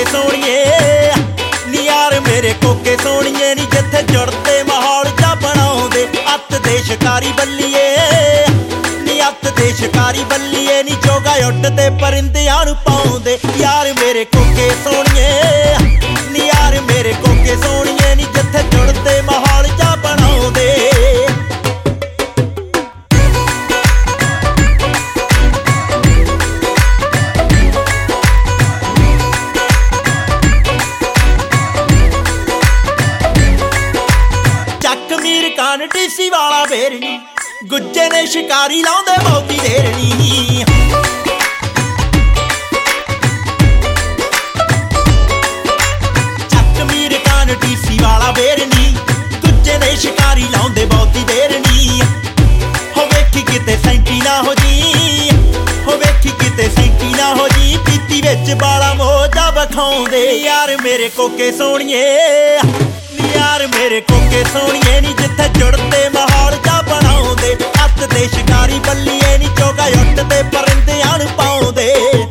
ਕੋਕੇ ਸੋਹਣੀਏ ਨੀ ਯਾਰ ਮੇਰੇ ਕੋਕੇ ਸੋਹਣੀਏ ਨੀ ਜਿੱਥੇ ਜੁੜਦੇ ਮਾਹੌਲ ਜਾ ਬਣਾਉਂਦੇ ਅੱਤ ਦੇ ਸ਼ਿਕਾਰੀ ਬੱਲੀਏ ਨੀ ਅੱਤ ਦੇ ਸ਼ਿਕਾਰੀ ਬੱਲੀਏ ਨੀ ਚੋਗਾ ਉੱਡਦੇ ਪਰਿੰਦਿਆਂ ਨੂੰ ਪਾਉਂਦੇ ਯਾਰ ਮੇਰੇ ਕੋਕੇ ਸੋਹਣੀਏ ਨੀ ਯਾਰ ਮੇਰੇ ਕੋਕੇ ਸੋਹਣੀਏ ਨੀ ਜਿੱਥੇ ਜੁੜਦੇ ਮਾਹੌਲ ਜਾ ਬਣਾਉਂਦੇ ਕਾਨ ਡੀਸੀ ਵਾਲਾ ਵੇਰਨੀ ਗੁੱਜੇ ਨੇ ਸ਼ਿਕਾਰੀ ਲਾਉਂਦੇ ਬਹੁਤੀ ਦੇਰਨੀ ਚੱਕ ਮੀਰ ਕਾਨ ਡੀਸੀ ਵਾਲਾ ਵੇਰਨੀ ਗੁੱਜੇ ਨੇ ਸ਼ਿਕਾਰੀ ਲਾਉਂਦੇ ਬਹੁਤੀ ਦੇਰਨੀ ਹੋ ਵੇਖੀ ਕਿਤੇ ਸੈਂਟੀ ਨਾ ਹੋ ਜੀ ਹੋ ਵੇਖੀ ਕਿਤੇ ਸੈਂਟੀ ਨਾ ਹੋ ਜੀ ਪੀਤੀ ਵਿੱਚ ਬਾਲਾ ਮੋਜਾ ਵਿਖਾਉਂਦੇ ਯਾਰ ਮੇਰੇ ਕੋਕੇ ਸੋਹਣੀਏ ਯਾਰ ਮੇਰੇ ਕੋਕੇ ਸੋਹਣੀਏ ਨੀ ਜਿੱਥੇ ਜੁੜਦੇ ਮਾਹੌਲ ਜਾ ਬਣਾਉਂਦੇ ਅੱਤ ਦੇ ਸ਼ਿਕਾਰੀ ਬੱਲੀਏ ਨੀ ਚੋਗਾ ਉੱਡਦੇ ਪਰਿੰਦਿਆਂ ਨੂੰ ਪਾਉਂਦੇ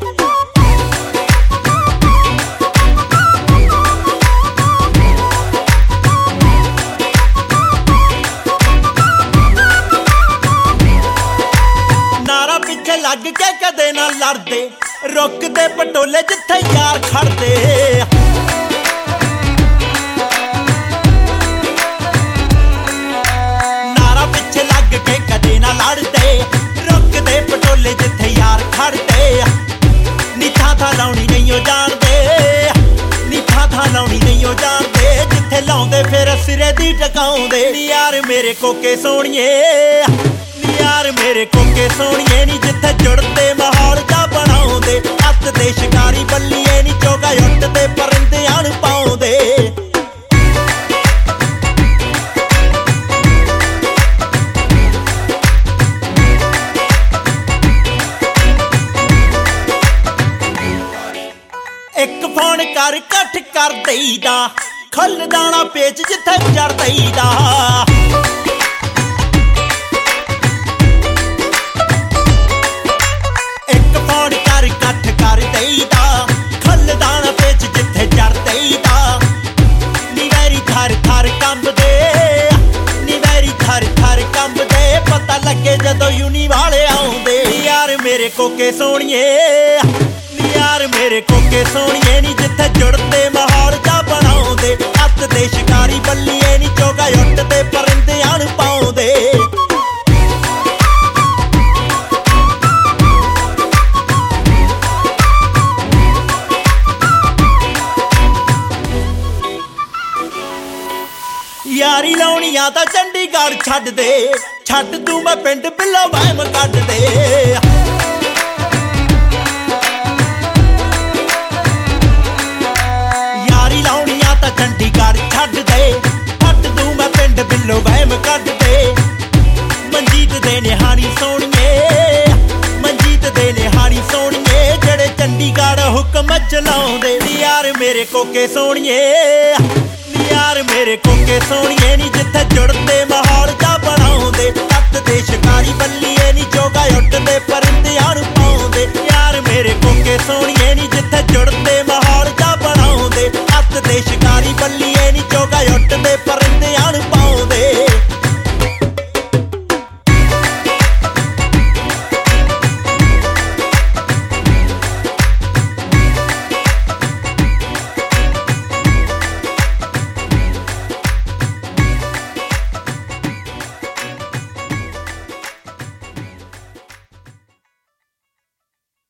ਨਾਰਾ ਪਿੱਛੇ ਲੱਗ ਕੇ ਕਦੇ ਨਾ ਲੜਦੇ ਰੁਕਦੇ ਪਟੋਲੇ ਜਿੱਥੇ ਯਾਰ ਖੜਦੇ ਲੜਦੇ ਰੁਕਦੇ ਪਟੋਲੇ ਜਿੱਥੇ ਯਾਰ ਖੜਦੇ ਨੀ ਥਾਂ ਲਾਉਣੀ ਨਹੀਂ ਉਹ ਜਾਣਦੇ ਨੀ ਥਾਂ ਲਾਉਣੀ ਨਹੀਂ ਉਹ ਜਾਣਦੇ ਜਿੱਥੇ ਲਾਉਂਦੇ ਫਿਰ ਸਿਰੇ ਦੀ ਟਕਾਉਂਦੇ ਨੀ ਯਾਰ ਮੇਰੇ ਕੋਕੇ ਸੋਹਣੀਏ ਨੀ ਯਾਰ ਮੇਰੇ ਕੋਕੇ ਸੋਹਣੀਏ ਨੀ ਜਿੱਥੇ ਜੁੜਦੇ ਮਾਹੌਲ ਜਾ ਬਣਾਉਂਦੇ ਅੱਤ ਦੇ ਸ਼ਿਕਾਰੀ ਬੱਲੀਏ ਨੀ ਚੋਗਾ ਉੱਡਦੇ ਪਰਿੰਦਿਆਂ ਨੂੰ ਪਾਉਂਦੇ ਇੱਕ ਫੋਨ ਕਰ ਇਕੱਠ ਕਰ ਦਈਦਾ ਖੱਲ ਦਾਣਾ ਪੇਚ ਜਿੱਥੇ ਚੜ ਦਈਦਾ ਇੱਕ ਫੋਨ ਕਰ ਇਕੱਠ ਕਰ ਦਈਦਾ ਖੱਲ ਦਾਣਾ ਪੇਚ ਜਿੱਥੇ ਚੜ ਦਈਦਾ ਨੀ ਵੈਰੀ ਥਰ ਥਰ ਕੰਬਦੇ ਨੀ ਵੈਰੀ ਥਰ ਥਰ ਕੰਬਦੇ ਪਤਾ ਲੱਗੇ ਜਦੋਂ ਯੂਨੀ ਵਾਲੇ ਆਉਂਦੇ ਯਾਰ ਮੇਰੇ ਕੋਕੇ ਸੋਹਣੀਏ ਯਾਰ ਮੇਰੇ ਕੋਕੇ ਸੋਹਣੀਏ ਨੀ ਜਿੱਥੇ ਜੁੜਦੇ ਮਾਹੌਲ ਜਾ ਬਣਾਉਂਦੇ ਅੱਤ ਦੇ ਸ਼ਿਕਾਰੀ ਬੱਲੀਏ ਨੀ ਚੋਗਾ ਉੱਡਦੇ ਪਰਿੰਦਿਆਂ ਨੂੰ ਪਾਉਂਦੇ ਯਾਰੀ ਲਾਉਣੀਆਂ ਤਾਂ ਚੰਡੀਗੜ੍ਹ ਛੱਡ ਦੇ ਛੱਡ ਤੂੰ ਮੈਂ ਪਿੰਡ ਬਿੱਲੋ ਵਹਿਮ ਕੱਢ ਦੇ ਚੰਡੀਗੜ੍ਹ ਛੱਡ ਦੇ ਛੱਡ ਦੂੰ ਮੈਂ ਪਿੰਡ ਬਿੱਲੋ ਵਹਿਮ ਕੱਢ ਦੇ ਮਨਜੀਤ ਦੇ ਨਿਹਾਣੀ ਸੋਹਣੀਏ ਮਨਜੀਤ ਦੇ ਨਿਹਾਣੀ ਸੋਹਣੀਏ ਜਿਹੜੇ ਚੰਡੀਗੜ੍ਹ ਹੁਕਮ ਚਲਾਉਂਦੇ ਨੀ ਯਾਰ ਮੇਰੇ ਕੋਕੇ ਸੋਹਣੀਏ ਨੀ ਯਾਰ ਮੇਰੇ ਕੋਕੇ ਸੋਹਣੀਏ ਨੀ ਜਿੱਥੇ ਜੁੜਦੇ ਮਾਹੌਲ ਜਾ ਬਣਾਉਂਦੇ ਅੱਤ ਦੇ ਸ਼ਿਕਾਰੀ ਬੱਲੀਏ ਨੀ ਚੋਗਾ ਉੱਡਦੇ ਪਰਿੰਦਿਆਂ ਨੂੰ ਪਾਉਂਦੇ ਯਾਰ ਮੇਰੇ ਕੋਕੇ ਸੋਹਣੀਏ ਨੀ